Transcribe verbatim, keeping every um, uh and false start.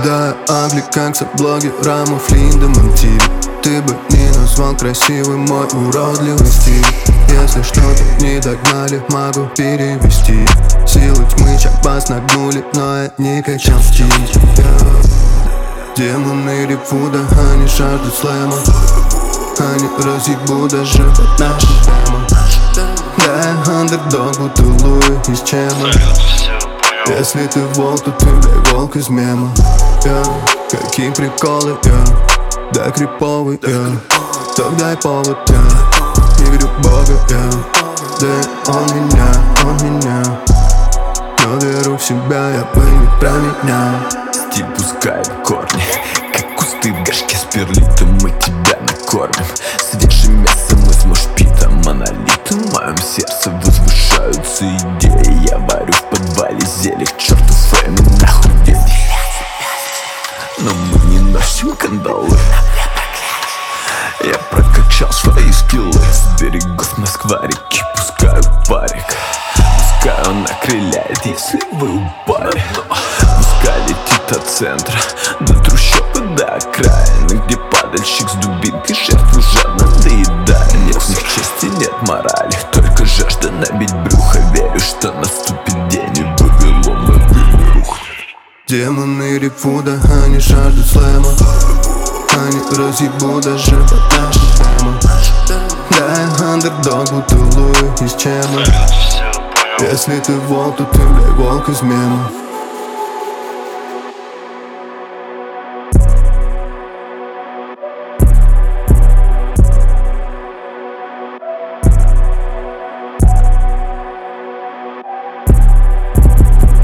Да, агли, как со блогером в Линдеман ти ви. Ты бы не назвал красивый мой уродливый стиль. Если что-то не догнали, могу перевести. Силы тьмы чак-бас нагнули, но я не качал стиль. Демоны репуда, они жаждут слэма. Они разъебут даже под нашим темам. Да, я андердог, будто Луи из Чема. Если ты волк, то ты, бля, волк из мема. yeah. Какие приколы, yeah. Да, криповый, yeah. Так дай повод, yeah. Не верю в Бога, yeah. Да, он меня, он меня. Но веру в себя, я бы не променял. Стиль пускает корни, как кусты в горшке с перлитом. Мы тебя накормим свежим мясом из мошпита. Монолиты в моем сердце возвышаются идеи. Я варю в подвале зелье к черту фрейм и нахуй везде. Но мы не носим кандалы. Я прокачал свои скиллы. С берегов Москва-реки пускаю парик. Пускай он окрыляет, если вы упали. Пускай летит от центра до трущоб и до окраины, где падальщик с дубинкой жертву жадно доедает. Нет в них чести, нет морали, только жажда набить брюхо. Верю, что наступит день и Вавилон над рухнет. Демоны репуда, они жаждут слэма. Они разъебут даже под нашим темам. Да, я андердог, будто Луи из Чема. Если ты волк, то ты, бля, волк из мема.